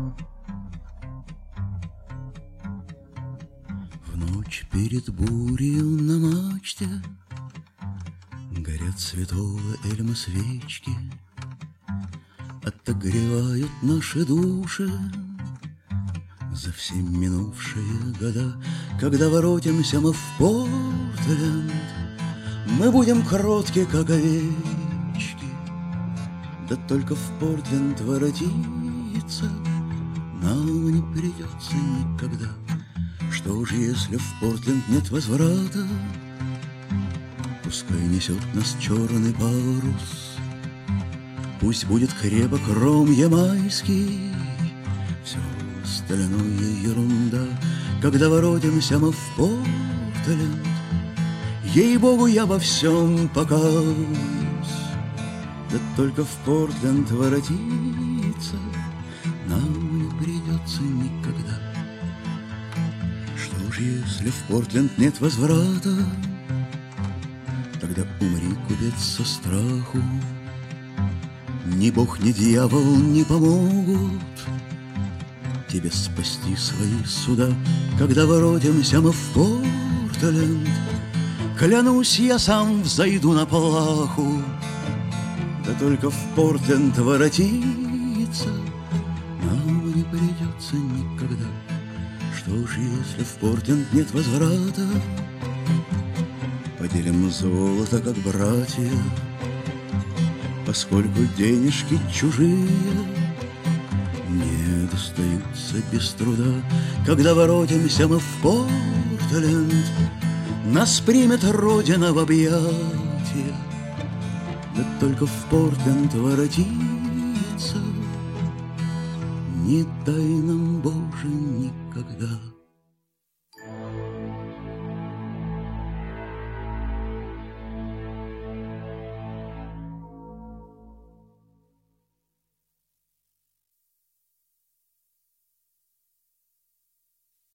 В ночь перед бурей на мачте горят святого Эльма свечки, отогревают наши души за все минувшие года. Когда воротимся мы в Портленд, мы будем кротки, как овечки. Да только в Портленд воротиться нам не придется никогда. Что ж, если в Портленд нет возврата, пускай несет нас черный парус, пусть будет крепок ром ямайский, все остальное ерунда. Когда воротимся мы в Портленд, ей-богу, я во всем покаюсь. Да только в Портленд воротиться нам не придется никогда. Что ж, если в Портленд нет возврата, тогда умри, купец, со страху. Ни бог, ни дьявол не помогут тебе спасти свои суда. Когда воротимся мы в Портленд, клянусь, я сам взойду на плаху. Да только в Портленд воротиться нам не придется никогда. Что ж, если в Портленд нет возврата, поделим золото, как братья, поскольку денежки чужие не достаются без труда. Когда воротимся мы в Портленд, нас примет Родина в объятия. Да только в Портленд воротиться не дай нам, Боже, никогда.